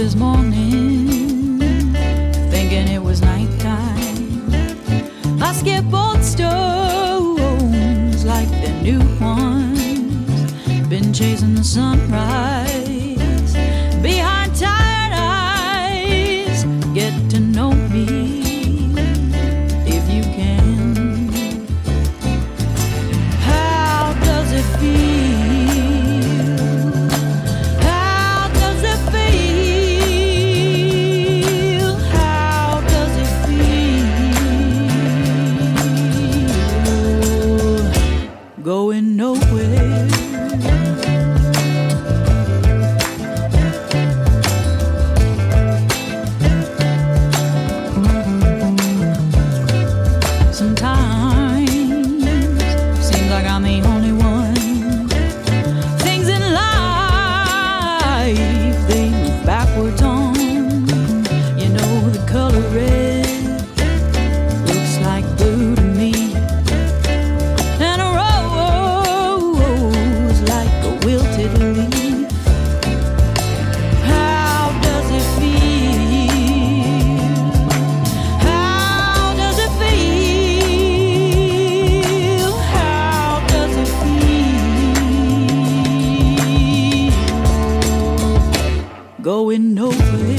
this morning, thinking it was nighttime. I skipped both stones like the new ones. Been chasing the sunrise behind tired eyes. Get to know me if you can. How does it feel? Going nowhere. Sometimes seems like I'm the only one. Things in life, they move backwards on. You know the color red looks like blue to me. Going nowhere.